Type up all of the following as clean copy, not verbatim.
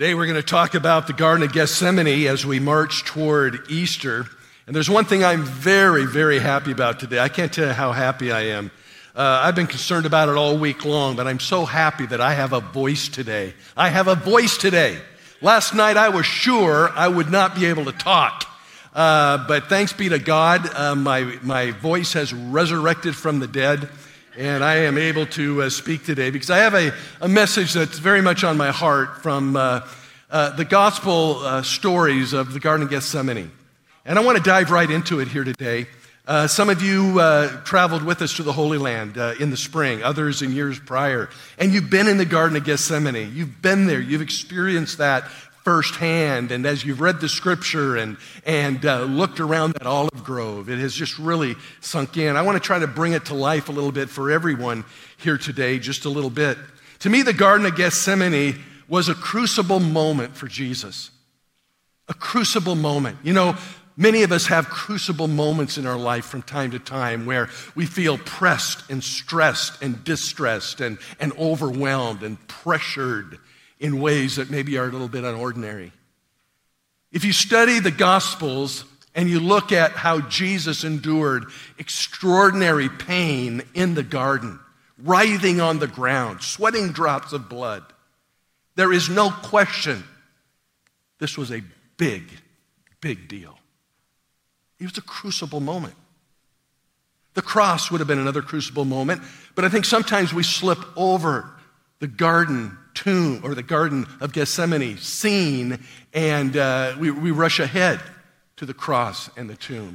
Today we're going to talk about the Garden of Gethsemane as we march toward Easter. And there's one thing I'm very, very happy about today. I can't tell you how happy I am. I've been concerned about it all week long, but I'm so happy that I have a voice today. I have a voice today. Last night I was sure I would not be able to talk. But thanks be to God, my voice has resurrected from the dead. And I am able to speak today because I have a message that's very much on my heart from the gospel stories of the Garden of Gethsemane. And I want to dive right into it here today. Some of you traveled with us to the Holy Land in the spring, others in years prior. And you've been in the Garden of Gethsemane. You've been there. You've experienced that firsthand, and as you've read the scripture and looked around that olive grove, it has just really sunk in. I want to try to bring it to life a little bit for everyone here today, just a little bit. To me, the Garden of Gethsemane was a crucible moment for Jesus. A crucible moment. You know, many of us have crucible moments in our life from time to time where we feel pressed and stressed and distressed and overwhelmed and pressured in ways that maybe are a little bit unordinary. If you study the Gospels and you look at how Jesus endured extraordinary pain in the garden, writhing on the ground, sweating drops of blood, there is no question this was a big, big deal. It was a crucible moment. The cross would have been another crucible moment, but I think sometimes we slip over the garden tomb or the Garden of Gethsemane scene, and we rush ahead to the cross and the tomb.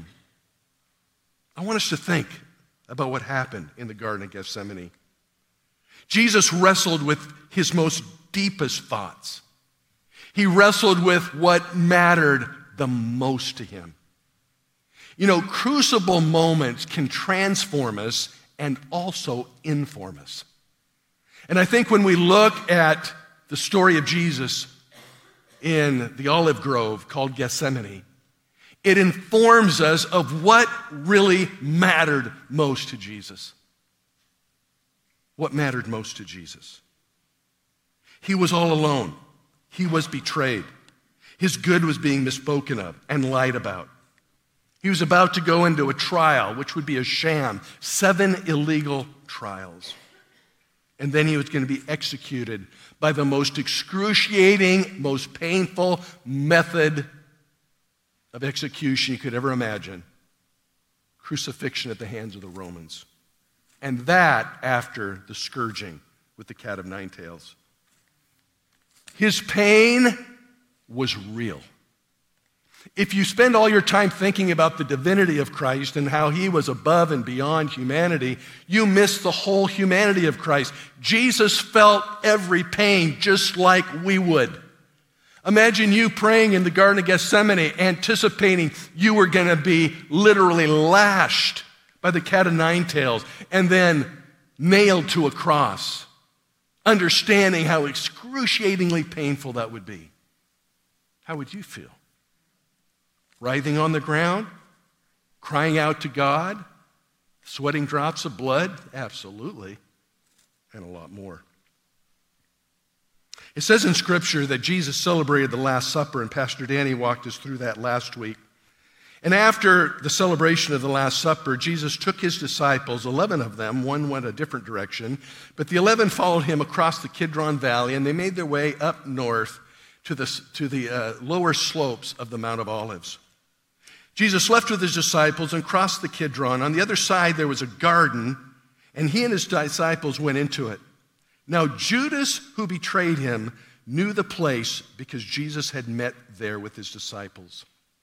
I want us to think about what happened in the Garden of Gethsemane. Jesus wrestled with his most deepest thoughts. He wrestled with what mattered the most to him. You know, crucible moments can transform us and also inform us. And I think when we look at the story of Jesus in the olive grove called Gethsemane, it informs us of what really mattered most to Jesus. What mattered most to Jesus? He was all alone. He was betrayed. His good was being misspoken of and lied about. He was about to go into a trial, which would be a sham, 7 illegal trials. And then he was going to be executed by the most excruciating, most painful method of execution you could ever imagine. Crucifixion at the hands of the Romans. And that after the scourging with the cat of nine tails. His pain was real. If you spend all your time thinking about the divinity of Christ and how he was above and beyond humanity, you miss the whole humanity of Christ. Jesus felt every pain just like we would. Imagine you praying in the Garden of Gethsemane, anticipating you were going to be literally lashed by the cat of nine tails and then nailed to a cross, understanding how excruciatingly painful that would be. How would you feel? Writhing on the ground, crying out to God, sweating drops of blood? Absolutely, and a lot more. It says in Scripture that Jesus celebrated the Last Supper, and Pastor Danny walked us through that last week. And after the celebration of the Last Supper, Jesus took his disciples, 11 of them, one went a different direction, but the 11 followed him across the Kidron Valley, and they made their way up north to the lower slopes of the Mount of Olives. Jesus left with his disciples and crossed the Kidron. On the other side, there was a garden, and he and his disciples went into it. Now, Judas, who betrayed him, knew the place because Jesus had met there with his disciples.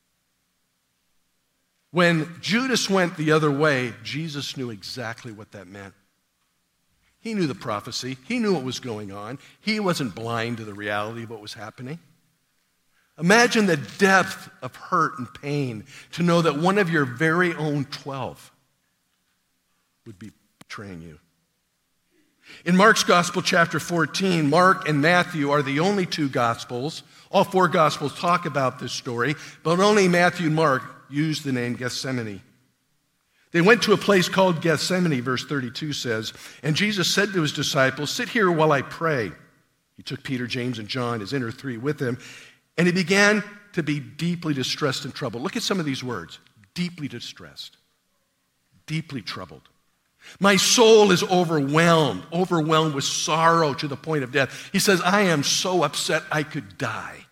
When Judas went the other way, Jesus knew exactly what that meant. He knew the prophecy. He knew what was going on. He wasn't blind to the reality of what was happening. Imagine the depth of hurt and pain to know that one of your very own 12 would be betraying you. In Mark's Gospel, chapter 14, Mark and Matthew are the only two Gospels. All 4 Gospels talk about this story, but only Matthew and Mark use the name Gethsemane. They went to a place called Gethsemane, verse 32 says, and Jesus said to his disciples, "Sit here while I pray." He took Peter, James, and John, his inner three, with him, and he began to be deeply distressed and troubled. Look at some of these words. Deeply distressed, deeply troubled. My soul is overwhelmed with sorrow to the point of death. He says, I am so upset I could die.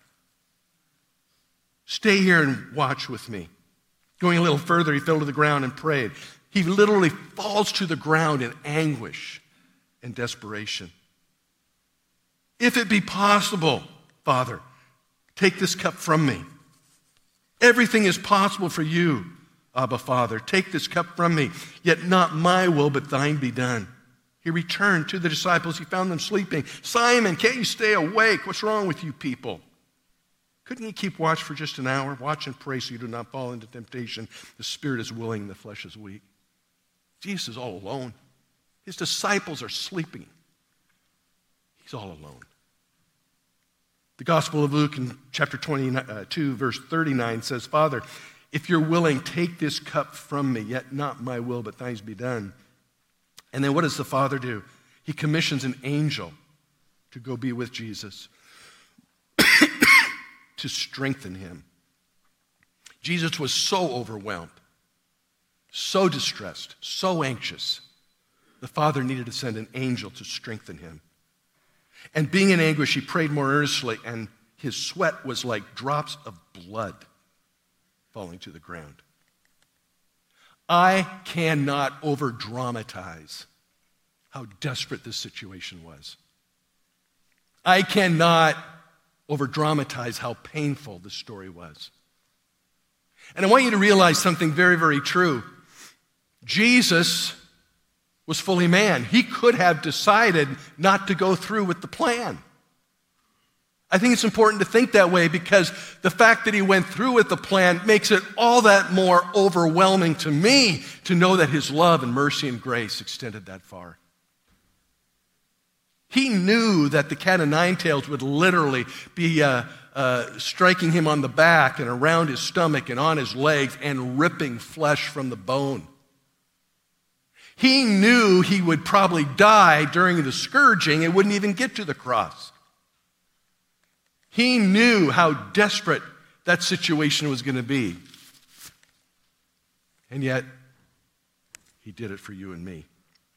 Stay here and watch with me. Going a little further, he fell to the ground and prayed. He literally falls to the ground in anguish and desperation. If it be possible, Father, take this cup from me. Everything is possible for you, Abba, Father. Take this cup from me, yet not my will, but thine be done. He returned to the disciples. He found them sleeping. Simon, can't you stay awake? What's wrong with you people? Couldn't you keep watch for just an hour? Watch and pray so you do not fall into temptation. The spirit is willing, the flesh is weak. Jesus is all alone. His disciples are sleeping. He's all alone. The Gospel of Luke in chapter 22, verse 39 says, Father, if you're willing, take this cup from me, yet not my will, but thine be done. And then what does the Father do? He commissions an angel to go be with Jesus to strengthen him. Jesus was so overwhelmed, so distressed, so anxious. The Father needed to send an angel to strengthen him. And being in anguish, he prayed more earnestly, and his sweat was like drops of blood falling to the ground. I cannot over-dramatize how desperate this situation was. I cannot over-dramatize how painful this story was. And I want you to realize something very, very true. Jesus was fully man. He could have decided not to go through with the plan. I think it's important to think that way because the fact that he went through with the plan makes it all that more overwhelming to me to know that his love and mercy and grace extended that far. He knew that the cat o' nine tails would literally be striking him on the back and around his stomach and on his legs and ripping flesh from the bone. He knew he would probably die during the scourging and wouldn't even get to the cross. He knew how desperate that situation was going to be. And yet, he did it for you and me.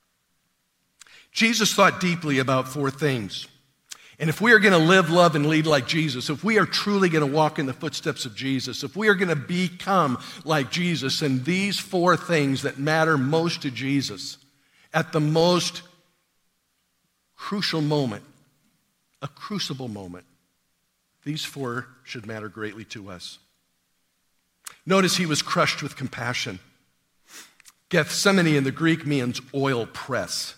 Jesus thought deeply about four things. And if we are going to live, love, and lead like Jesus, if we are truly going to walk in the footsteps of Jesus, if we are going to become like Jesus, and these four things that matter most to Jesus at the most crucial moment, a crucible moment, these four should matter greatly to us. Notice he was crushed with compassion. Gethsemane in the Greek means oil press.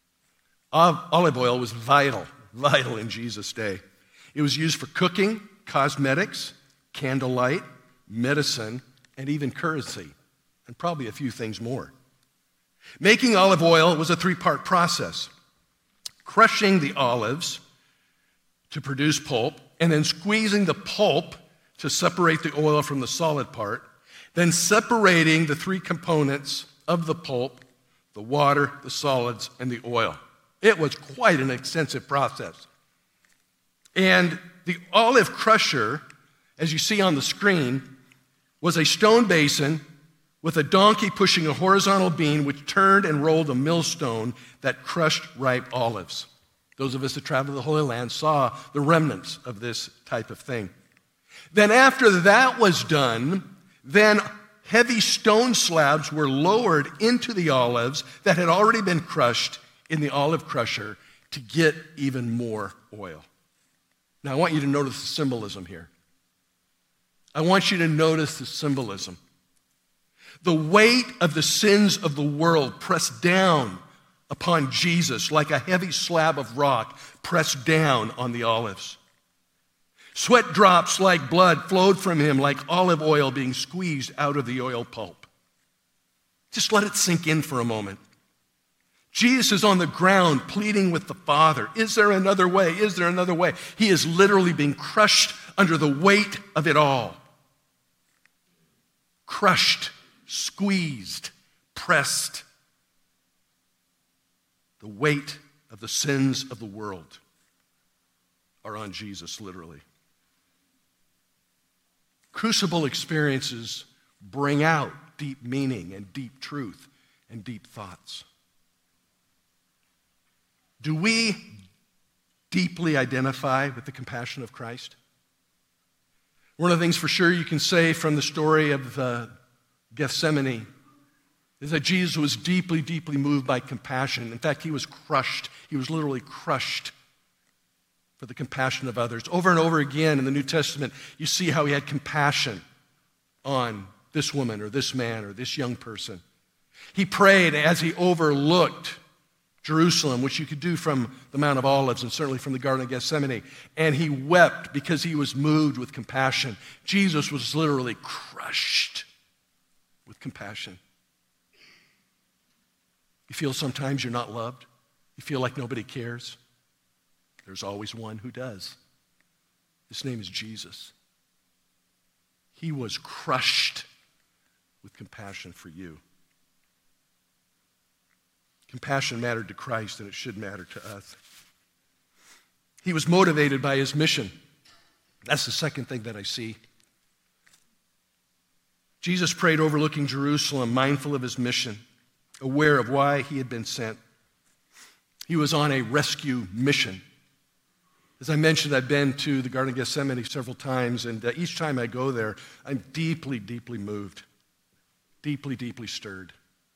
Olive oil was vital in Jesus' day. It was used for cooking, cosmetics, candlelight, medicine, and even currency, and probably a few things more. Making olive oil was a three-part process. Crushing the olives to produce pulp, and then squeezing the pulp to separate the oil from the solid part, then separating the three components of the pulp, the water, the solids, and the oil. It was quite an extensive process. And the olive crusher, as you see on the screen, was a stone basin with a donkey pushing a horizontal beam which turned and rolled a millstone that crushed ripe olives. Those of us that traveled to the Holy Land saw the remnants of this type of thing. Then after that was done, then heavy stone slabs were lowered into the olives that had already been crushed in the olive crusher to get even more oil. Now I want you to notice the symbolism here. I want you to notice the symbolism. The weight of the sins of the world pressed down upon Jesus like a heavy slab of rock pressed down on the olives. Sweat drops like blood flowed from him like olive oil being squeezed out of the oil pulp. Just let it sink in for a moment. Jesus is on the ground pleading with the Father. Is there another way? Is there another way? He is literally being crushed under the weight of it all. Crushed, squeezed, pressed. The weight of the sins of the world. are on Jesus, literally. Crucible experiences bring out deep meaning and deep truth and deep thoughts. Do we deeply identify with the compassion of Christ? One of the things for sure you can say from the story of Gethsemane is that Jesus was deeply, deeply moved by compassion. In fact, he was crushed. He was literally crushed for the compassion of others. Over and over again in the New Testament, you see how he had compassion on this woman or this man or this young person. He prayed as he overlooked Jerusalem, which you could do from the Mount of Olives and certainly from the Garden of Gethsemane. And he wept because he was moved with compassion. Jesus was literally crushed with compassion. You feel sometimes you're not loved? You feel like nobody cares? There's always one who does. His name is Jesus. He was crushed with compassion for you. Compassion mattered to Christ, and it should matter to us. He was motivated by his mission. That's the second thing that I see. Jesus prayed overlooking Jerusalem, mindful of his mission, aware of why he had been sent. He was on a rescue mission. As I mentioned, I've been to the Garden of Gethsemane several times, and each time I go there, I'm deeply, deeply moved, deeply, deeply stirred.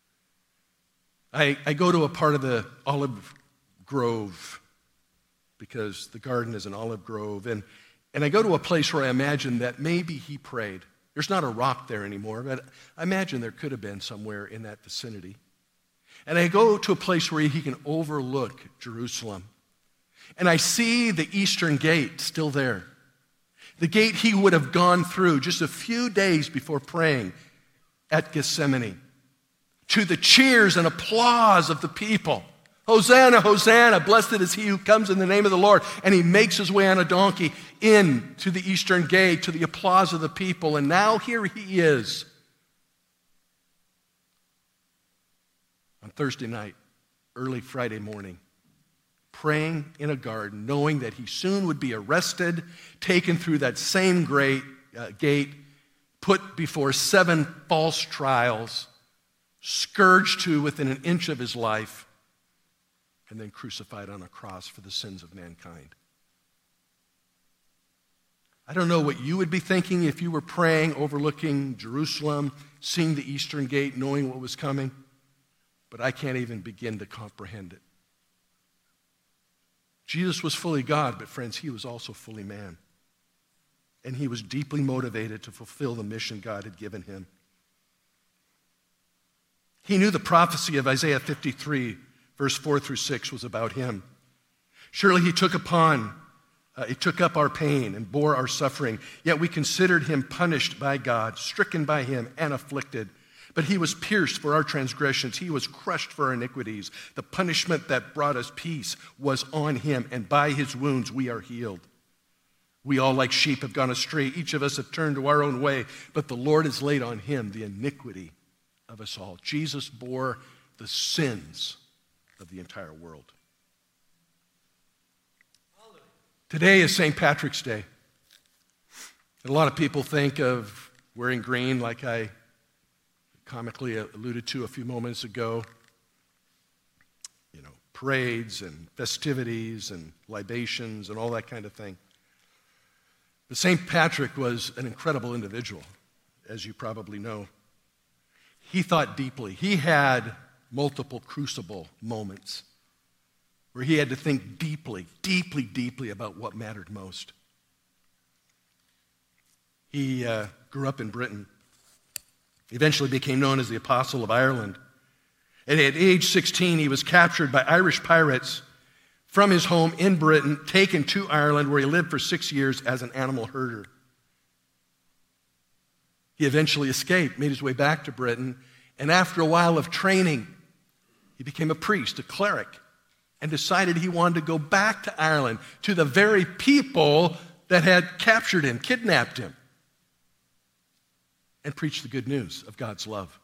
I go to a part of the olive grove because the garden is an olive grove, and I go to a place where I imagine that maybe he prayed. There's not a rock there anymore, but I imagine there could have been somewhere in that vicinity. And I go to a place where he can overlook Jerusalem. And I see the eastern gate still there. The gate he would have gone through just a few days before praying at Gethsemane. To the cheers and applause of the people. Hosanna, Hosanna, blessed is he who comes in the name of the Lord. And he makes his way on a donkey into the eastern gate to the applause of the people. And now here he is on Thursday night, early Friday morning, praying in a garden, knowing that he soon would be arrested, taken through that same great gate, put before 7 false trials, scourged to within an inch of his life, and then crucified on a cross for the sins of mankind. I don't know what you would be thinking if you were praying, overlooking Jerusalem, seeing the eastern gate, knowing what was coming, but I can't even begin to comprehend it. Jesus was fully God, but friends, he was also fully man. And he was deeply motivated to fulfill the mission God had given him. He knew the prophecy of Isaiah 53, verse 4 through 6 was about him. Surely he took up our pain and bore our suffering, yet we considered him punished by God, stricken by him and afflicted. But he was pierced for our transgressions. He was crushed for our iniquities. The punishment that brought us peace was on him, and by his wounds we are healed. We all like sheep have gone astray. Each of us have turned to our own way, but the Lord has laid on him the iniquity of us all. Jesus bore the sins of the entire world. Today is St. Patrick's Day. And a lot of people think of wearing green, like I comically alluded to a few moments ago. You know, parades and festivities and libations and all that kind of thing. But St. Patrick was an incredible individual, as you probably know. He thought deeply. He had multiple crucible moments where he had to think deeply, deeply, deeply about what mattered most. He grew up in Britain. Eventually became known as the Apostle of Ireland. And at age 16, he was captured by Irish pirates from his home in Britain, taken to Ireland, where he lived for 6 years as an animal herder. He eventually escaped, made his way back to Britain, and after a while of training, he became a priest, a cleric, and decided he wanted to go back to Ireland, to the very people that had captured him, kidnapped him, and preach the good news of God's love.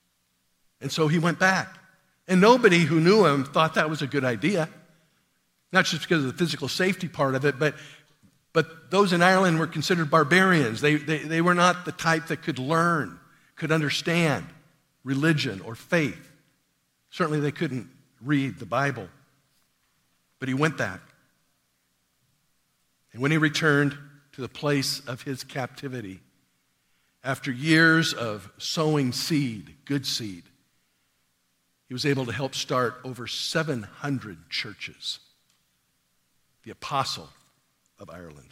And so he went back. And nobody who knew him thought that was a good idea. Not just because of the physical safety part of it, but those in Ireland were considered barbarians. They were not the type that could learn, could understand religion or faith. Certainly they couldn't read the Bible. But he went back. And when he returned to the place of his captivity, after years of sowing seed, good seed, he was able to help start over 700 churches. The apostle of Ireland.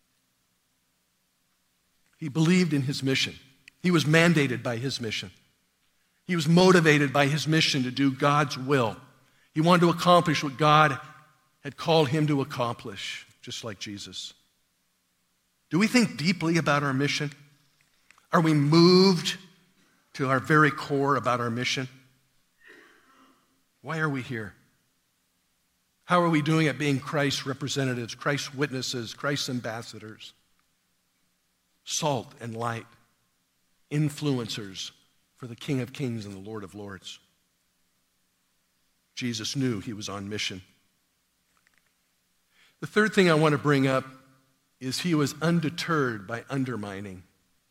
He believed in his mission. He was mandated by his mission. He was motivated by his mission to do God's will. He wanted to accomplish what God had called him to accomplish, just like Jesus. Do we think deeply about our mission? Are we moved to our very core about our mission? Why are we here? How are we doing at being Christ's representatives, Christ's witnesses, Christ's ambassadors? Salt and light, influencers for the King of Kings and the Lord of Lords. Jesus knew he was on mission. The third thing I want to bring up is he was undeterred by undermining.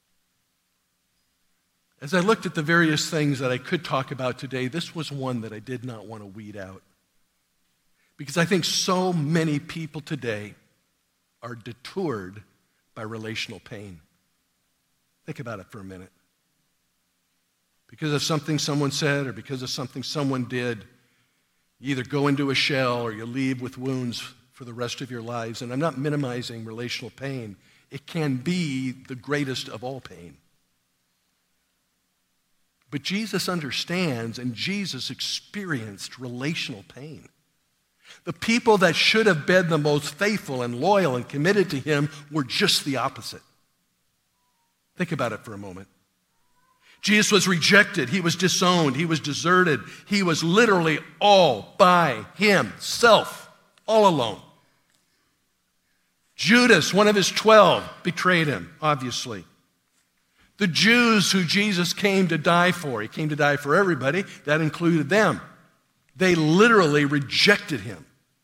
As I looked at the various things that I could talk about today, this was one that I did not want to weed out. Because I think so many people today are detoured by relational pain. Think about it for a minute. Because of something someone said or because of something someone did, you either go into a shell or you leave with wounds for the rest of your lives. And I'm not minimizing relational pain. It can be the greatest of all pain. But Jesus understands, and Jesus experienced relational pain. The people that should have been the most faithful and loyal and committed to him were just the opposite. Think about it for a moment. Jesus was rejected. He was disowned. He was deserted. He was literally all by himself, all alone. Judas, one of his 12, betrayed him, obviously. The Jews who Jesus came to die for, he came to die for everybody, that included them. They literally rejected him.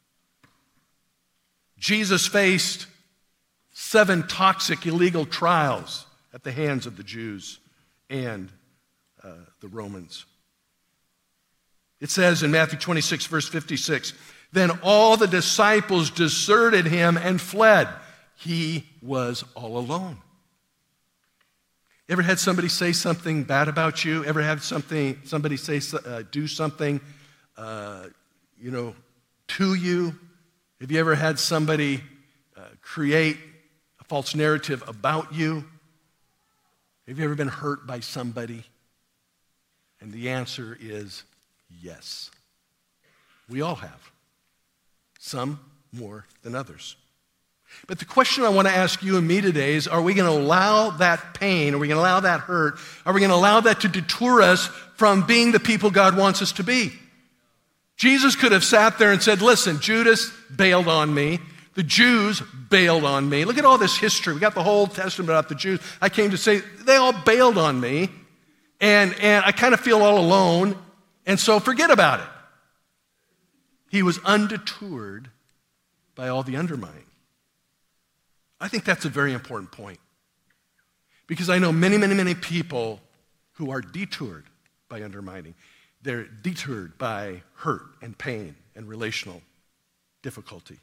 Jesus faced 7 toxic, illegal trials at the hands of the Jews and the Romans. It says in Matthew 26, verse 56, then all the disciples deserted him and fled. He was all alone. Ever had somebody say something bad about you? Ever had somebody say do something to you? Have you ever had somebody create a false narrative about you? Have you ever been hurt by somebody? And the answer is yes. We all have. Some more than others. But the question I want to ask you and me today is, are we going to allow that pain, are we going to allow that hurt, are we going to allow that to detour us from being the people God wants us to be? Jesus could have sat there and said, listen, Judas bailed on me. The Jews bailed on me. Look at all this history. We got the whole Testament about the Jews. I came to say, they all bailed on me, and I kind of feel all alone, and so forget about it. He was undeterred by all the undermining. I think that's a very important point, because I know many, many, many people who are detoured by undermining. They're deterred by hurt and pain and relational difficulty.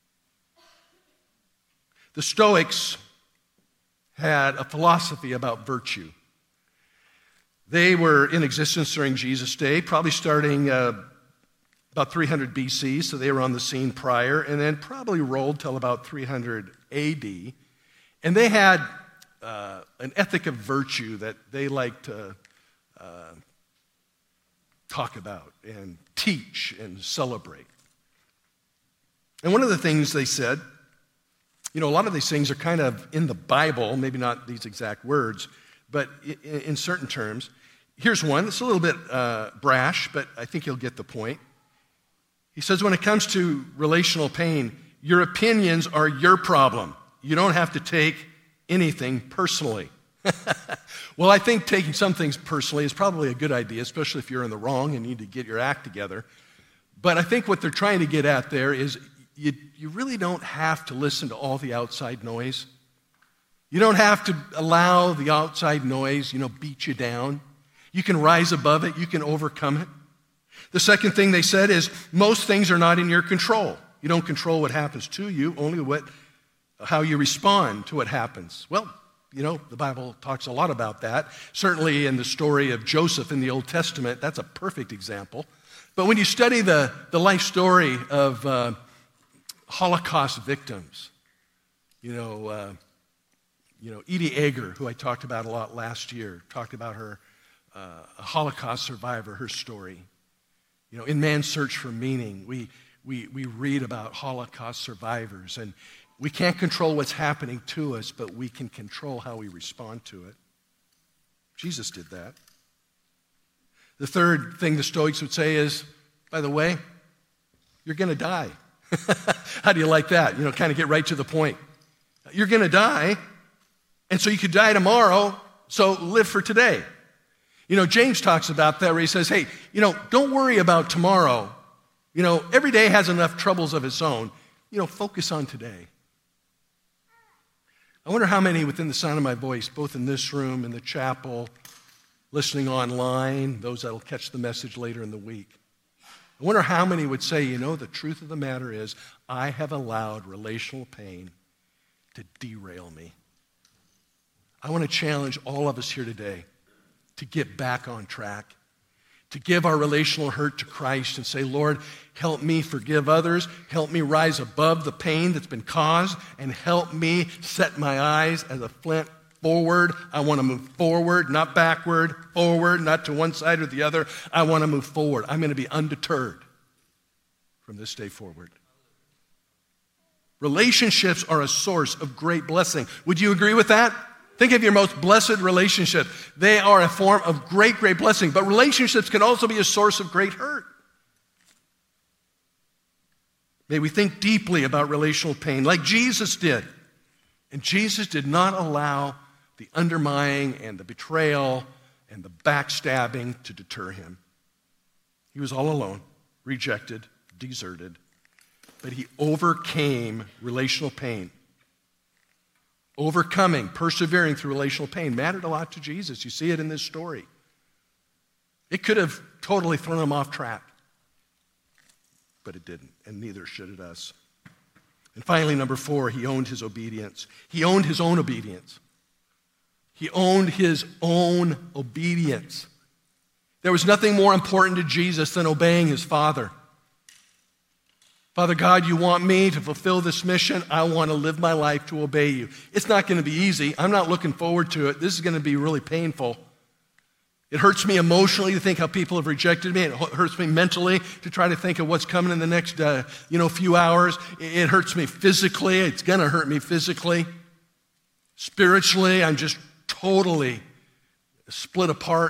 The Stoics had a philosophy about virtue. They were in existence during Jesus' day, probably starting about 300 BC, so they were on the scene prior, and then probably rolled till about 300 AD. And they had an ethic of virtue that they liked to talk about and teach and celebrate. And one of the things they said, a lot of these things are kind of in the Bible, maybe not these exact words, but in certain terms. Here's one. It's a little bit brash, but I think you'll get the point. He says, when it comes to relational pain, your opinions are your problem. You don't have to take anything personally. Well, I think taking some things personally is probably a good idea, especially if you're in the wrong and need to get your act together. But I think what they're trying to get at there is you really don't have to listen to all the outside noise. You don't have to allow the outside noise, beat you down. You can rise above it. You can overcome it. The second thing they said is most things are not in your control. You don't control what happens to you, only how you respond to what happens. Well, the Bible talks a lot about that. Certainly in the story of Joseph in the Old Testament, that's a perfect example. But when you study the life story of Holocaust victims, Edie Agar, who I talked about a lot last year, talked about her, a Holocaust survivor, her story. In Man's Search for Meaning, we read about Holocaust survivors, and we can't control what's happening to us, but we can control how we respond to it. Jesus did that. The third thing the Stoics would say is, by the way, you're going to die. How do you like that? Kind of get right to the point. You're going to die, and so you could die tomorrow, so live for today. James talks about that where he says, hey, don't worry about tomorrow. Every day has enough troubles of its own. Focus on today. I wonder how many within the sound of my voice, both in this room, in the chapel, listening online, those that will catch the message later in the week. I wonder how many would say, the truth of the matter is I have allowed relational pain to derail me. I want to challenge all of us here today to get back on track, to give our relational hurt to Christ and say, Lord, help me forgive others, help me rise above the pain that's been caused, and help me set my eyes as a flint forward. I want to move forward, not backward, forward, not to one side or the other. I want to move forward. I'm going to be undeterred from this day forward. Relationships are a source of great blessing. Would you agree with that? Think of your most blessed relationship. They are a form of great, great blessing. But relationships can also be a source of great hurt. May we think deeply about relational pain like Jesus did. And Jesus did not allow the undermining and the betrayal and the backstabbing to deter him. He was all alone, rejected, deserted. But he overcame relational pain. Overcoming, persevering through relational pain mattered a lot to Jesus. You see it in this story. It could have totally thrown him off track, but it didn't, and neither should it us. And finally, number 4, he owned his obedience. He owned his own obedience. He owned his own obedience. There was nothing more important to Jesus than obeying his Father. Father God, you want me to fulfill this mission. I want to live my life to obey you. It's not going to be easy. I'm not looking forward to it. This is going to be really painful. It hurts me emotionally to think how people have rejected me. It hurts me mentally to try to think of what's coming in the next few hours. It hurts me physically. It's going to hurt me physically. Spiritually, I'm just totally split apart.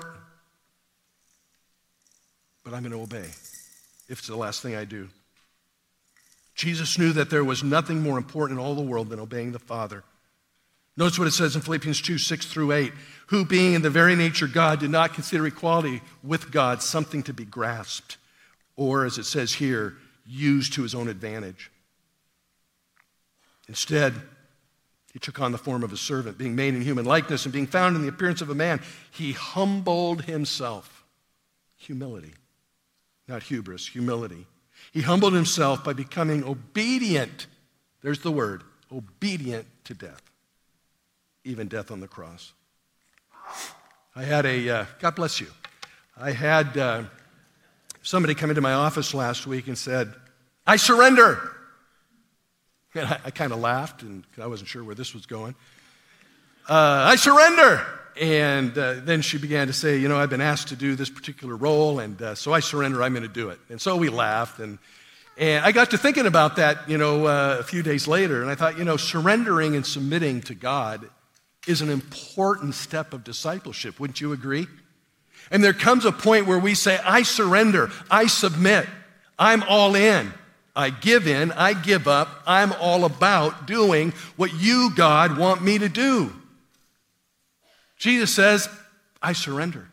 But I'm going to obey if it's the last thing I do. Jesus knew that there was nothing more important in all the world than obeying the Father. Notice what it says in Philippians 2, 6 through 8. Who, being in the very nature God, did not consider equality with God something to be grasped, or, as it says here, used to his own advantage. Instead, he took on the form of a servant, being made in human likeness and being found in the appearance of a man. He humbled himself. Humility, not hubris, humility. He humbled himself by becoming obedient. There's the word, obedient to death, even death on the cross. I had God bless you. I had somebody come into my office last week and said, I surrender. And I kind of laughed, and I wasn't sure where this was going. I surrender. And then she began to say, I've been asked to do this particular role, and so I surrender, I'm going to do it. And so we laughed, and I got to thinking about that, a few days later, and I thought, surrendering and submitting to God is an important step of discipleship. Wouldn't you agree? And there comes a point where we say, I surrender, I submit, I'm all in. I give in, I give up, I'm all about doing what you, God, want me to do. Jesus says, I surrender.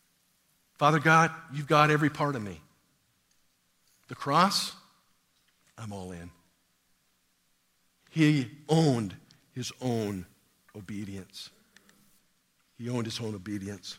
Father God, you've got every part of me. The cross, I'm all in. He owned his own obedience. He owned his own obedience.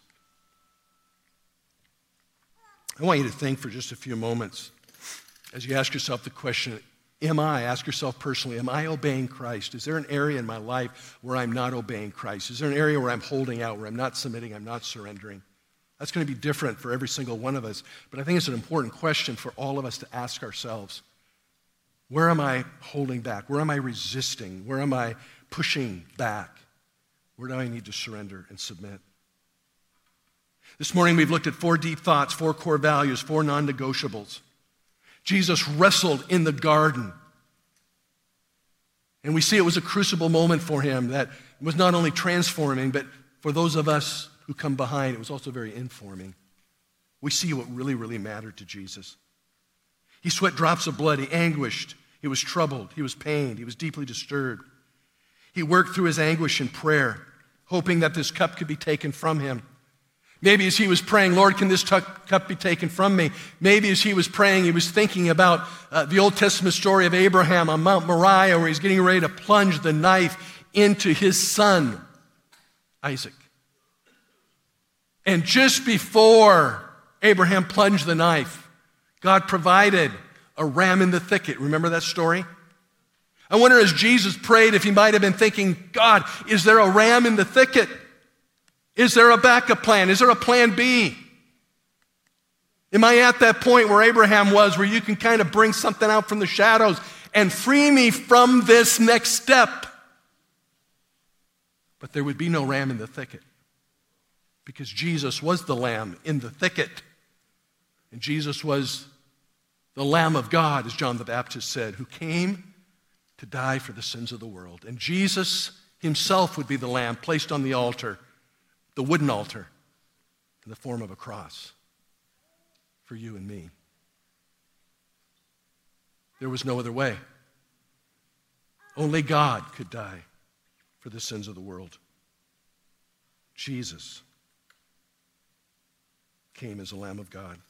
I want you to think for just a few moments as you ask yourself the question, ask yourself personally, am I obeying Christ? Is there an area in my life where I'm not obeying Christ? Is there an area where I'm holding out, where I'm not submitting, I'm not surrendering? That's going to be different for every single one of us, but I think it's an important question for all of us to ask ourselves. Where am I holding back? Where am I resisting? Where am I pushing back? Where do I need to surrender and submit? This morning we've looked at 4 deep thoughts, 4 core values, 4 non-negotiables. Jesus wrestled in the garden. And we see it was a crucible moment for him that was not only transforming, but for those of us who come behind, it was also very informing. We see what really, really mattered to Jesus. He sweat drops of blood. He anguished. He was troubled. He was pained. He was deeply disturbed. He worked through his anguish in prayer, hoping that this cup could be taken from him. Maybe as he was praying, Lord, can this cup be taken from me? Maybe as he was praying, he was thinking about the Old Testament story of Abraham on Mount Moriah, where he's getting ready to plunge the knife into his son, Isaac. And just before Abraham plunged the knife, God provided a ram in the thicket. Remember that story? I wonder as Jesus prayed if he might have been thinking, God, is there a ram in the thicket? Is there a backup plan? Is there a plan B? Am I at that point where Abraham was, where you can kind of bring something out from the shadows and free me from this next step? But there would be no ram in the thicket because Jesus was the lamb in the thicket. And Jesus was the Lamb of God, as John the Baptist said, who came to die for the sins of the world. And Jesus himself would be the lamb placed on the altar, the wooden altar, in the form of a cross for you and me. There was no other way. Only God could die for the sins of the world. Jesus came as a Lamb of God.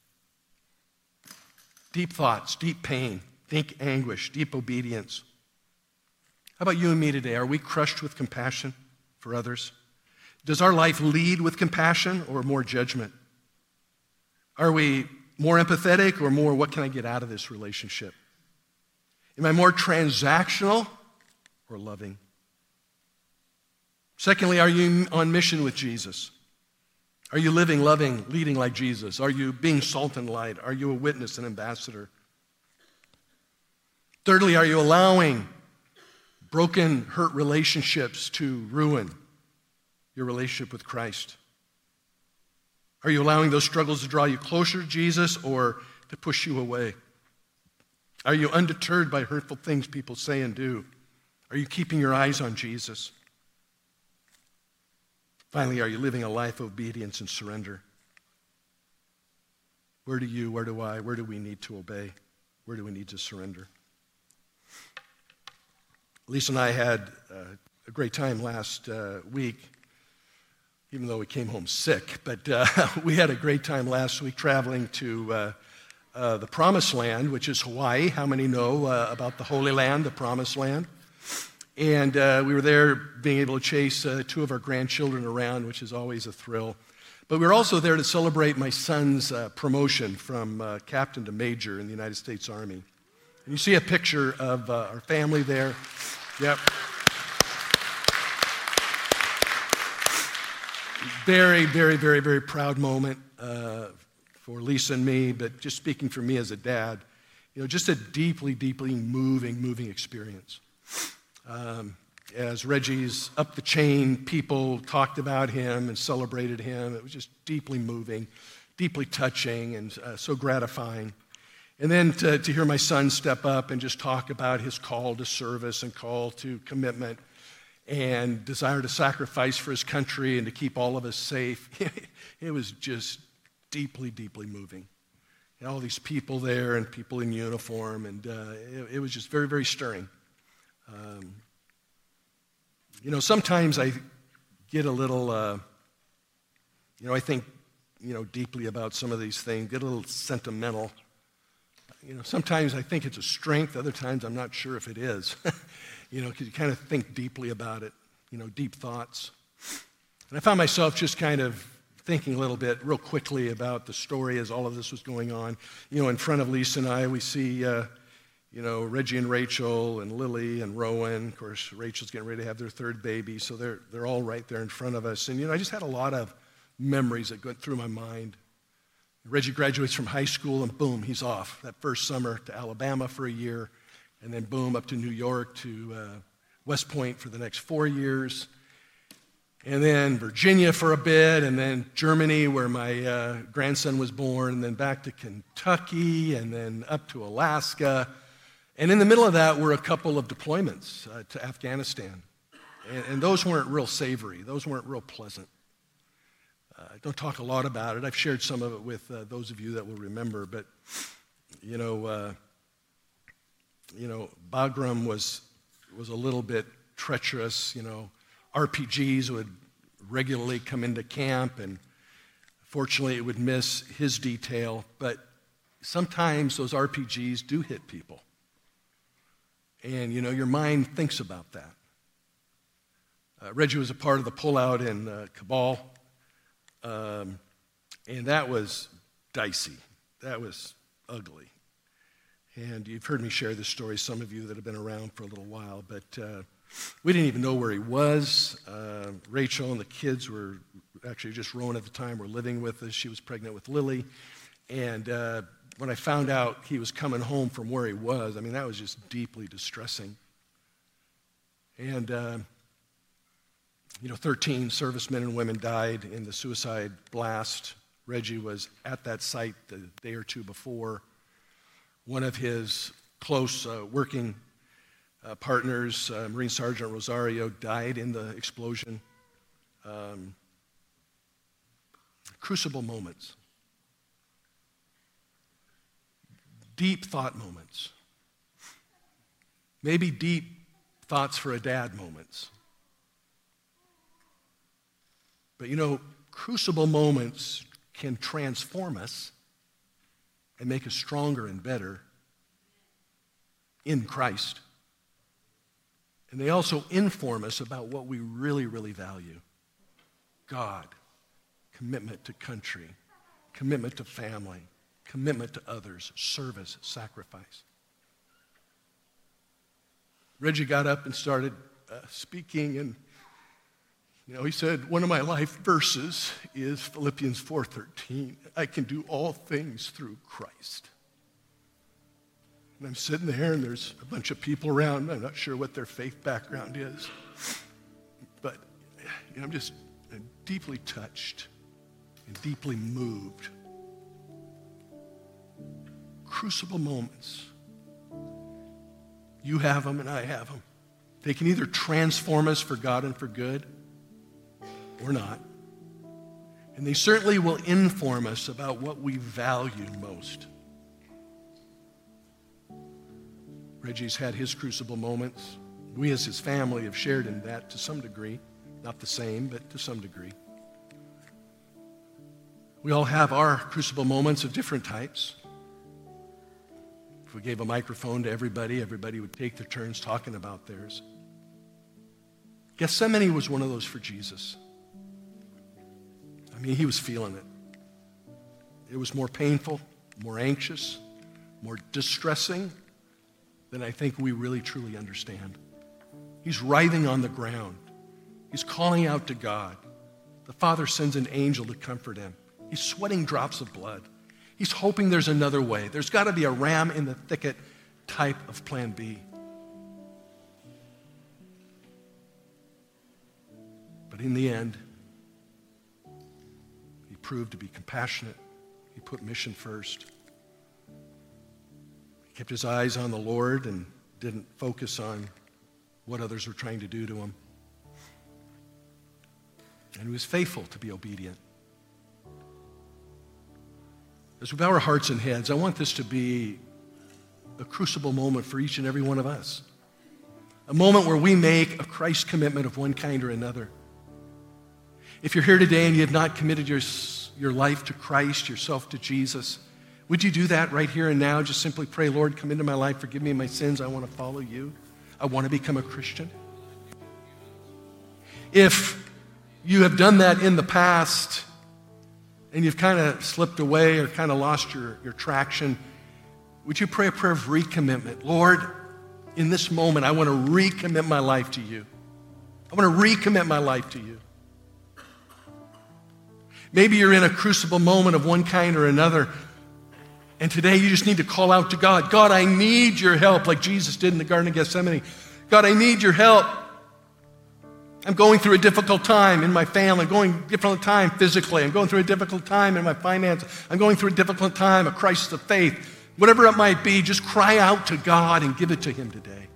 Deep thoughts, deep pain, deep anguish, deep obedience. How about you and me today? Are we crushed with compassion for others? Does our life lead with compassion or more judgment? Are we more empathetic or more, what can I get out of this relationship? Am I more transactional or loving? Secondly, are you on mission with Jesus? Are you living, loving, leading like Jesus? Are you being salt and light? Are you a witness, an ambassador? Thirdly, are you allowing broken, hurt relationships to ruin your relationship with Christ? Are you allowing those struggles to draw you closer to Jesus or to push you away? Are you undeterred by hurtful things people say and do? Are you keeping your eyes on Jesus? Finally, are you living a life of obedience and surrender? Where do you, where do I, where do we need to obey? Where do we need to surrender? Lisa and I had a great time last week, even though we came home sick. But we had a great time last week traveling to the Promised Land, which is Hawaii. How many know about the Holy Land, the Promised Land? And we were there being able to chase 2 of our grandchildren around, which is always a thrill. But we were also there to celebrate my son's promotion from captain to major in the United States Army. And you see a picture of our family there. Yep. Very, very, very, very proud moment for Lisa and me, but just speaking for me as a dad, just a deeply, deeply moving experience. As Reggie's up the chain, people talked about him and celebrated him. It was just deeply moving, deeply touching, and so gratifying. And then to hear my son step up and just talk about his call to service and call to commitment and desire to sacrifice for his country and to keep all of us safe, it was just deeply, deeply moving. And all these people there and people in uniform, and it was just very, very stirring. Sometimes I get a little, I think, deeply about some of these things, get a little sentimental. sometimes I think it's a strength. Other times I'm not sure if it is, because you kind of think deeply about it, deep thoughts. And I found myself just kind of thinking a little bit real quickly about the story as all of this was going on. In front of Lisa and I, we see, Reggie and Rachel and Lily and Rowan. Of course, Rachel's getting ready to have their third baby, so they're all right there in front of us. And, I just had a lot of memories that went through my mind. Reggie graduates from high school, and boom, he's off that first summer to Alabama for a year, and then boom, up to New York to West Point for the next 4 years. And then Virginia for a bit, and then Germany where my grandson was born, and then back to Kentucky, and then up to Alaska. And in the middle of that were a couple of deployments to Afghanistan. And those weren't real savory. Those weren't real pleasant. I don't talk a lot about it. I've shared some of it with those of you that will remember. But, Bagram was a little bit treacherous, RPGs would regularly come into camp, and fortunately it would miss his detail, but sometimes those RPGs do hit people. And, your mind thinks about that. Reggie was a part of the pullout in Kabul, and that was dicey. That was ugly. And you've heard me share this story, some of you that have been around for a little while, but we didn't even know where he was. Rachel and the kids were actually just Rowan at the time were living with us. She was pregnant with Lily. And when I found out he was coming home from where he was, that was just deeply distressing. And, 13 servicemen and women died in the suicide blast. Reggie was at that site the day or two before. One of his close working partners, Marine Sergeant Rosario, died in the explosion. Crucible moments. Deep thought moments. Maybe deep thoughts for a dad moments. But crucible moments can transform us and make us stronger and better in Christ. And they also inform us about what we really, really value. God, commitment to country, commitment to family, commitment to others, service, sacrifice. Reggie got up and started speaking, and he said, one of my life verses is Philippians 4:13. I can do all things through Christ. And I'm sitting there, and there's a bunch of people around. I'm not sure what their faith background is. But I'm just deeply touched and deeply moved. Crucible moments. You have them and I have them. They can either transform us for God and for good or not. And they certainly will inform us about what we value most. Reggie's had his crucible moments. We as his family have shared in that to some degree. Not the same, but to some degree. We all have our crucible moments of different types. If we gave a microphone to everybody would take their turns talking about theirs. Gethsemane was one of those for Jesus. He was feeling it. It was more painful, more anxious, more distressing than I think we really truly understand. He's writhing on the ground. He's calling out to God. The Father sends an angel to comfort him. He's sweating drops of blood. He's hoping there's another way. There's got to be a ram in the thicket type of plan B. But in the end, he proved to be compassionate. He put mission first. He kept his eyes on the Lord and didn't focus on what others were trying to do to him. And he was faithful to be obedient. As we bow our hearts and heads, I want this to be a crucible moment for each and every one of us. A moment where we make a Christ commitment of one kind or another. If you're here today and you have not committed your life to Christ, yourself to Jesus, Would you do that right here and now? Just simply pray, Lord, come into my life, forgive me my sins. I want to follow you. I want to become a Christian. If you have done that in the past and you've kind of slipped away or kind of lost your traction, would you pray a prayer of recommitment? Lord, in this moment, I want to recommit my life to you. I want to recommit my life to you. Maybe you're in a crucible moment of one kind or another, and today you just need to call out to God. God, I need your help, like Jesus did in the Garden of Gethsemane. God, I need your help. I'm going through a difficult time in my family. I'm going through a difficult time physically. I'm going through a difficult time in my finances. I'm going through a difficult time, a crisis of faith. Whatever it might be, just cry out to God and give it to him today.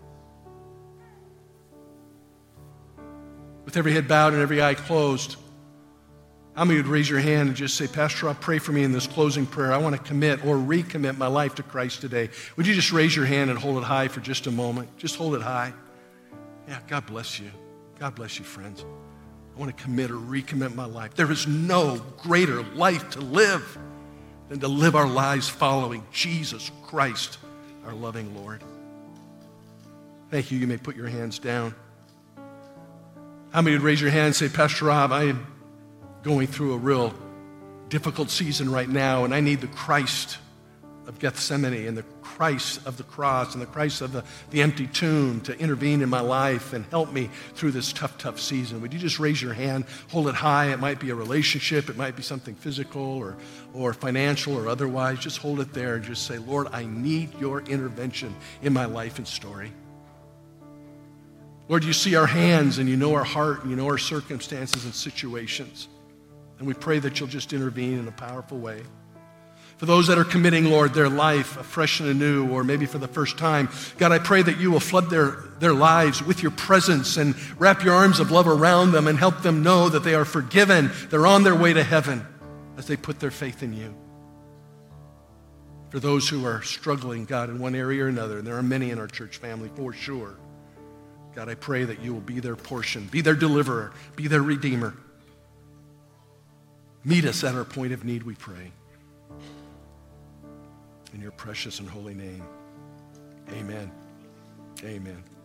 With every head bowed and every eye closed, how many would raise your hand and just say, Pastor Rob, pray for me in this closing prayer. I want to commit or recommit my life to Christ today. Would you just raise your hand and hold it high for just a moment? Just hold it high. Yeah, God bless you. God bless you, friends. I want to commit or recommit my life. There is no greater life to live than to live our lives following Jesus Christ, our loving Lord. Thank you. You may put your hands down. How many would raise your hand and say, Pastor Rob, I am going through a real difficult season right now, and I need the Christ of Gethsemane and the Christ of the cross and the Christ of the empty tomb to intervene in my life and help me through this tough season. Would you just raise your hand, hold it high? It might be a relationship, it might be something physical or financial or otherwise. Just hold it there and just say, Lord, I need your intervention in my life and story. Lord, you see our hands and you know our heart and you know our circumstances and situations. And we pray that you'll just intervene in a powerful way. For those that are committing, Lord, their life afresh and anew, or maybe for the first time, God, I pray that you will flood their lives with your presence and wrap your arms of love around them and help them know that they are forgiven. They're on their way to heaven as they put their faith in you. For those who are struggling, God, in one area or another, and there are many in our church family for sure, God, I pray that you will be their portion, be their deliverer, be their redeemer. Meet us at our point of need, we pray. In your precious and holy name, amen. Amen.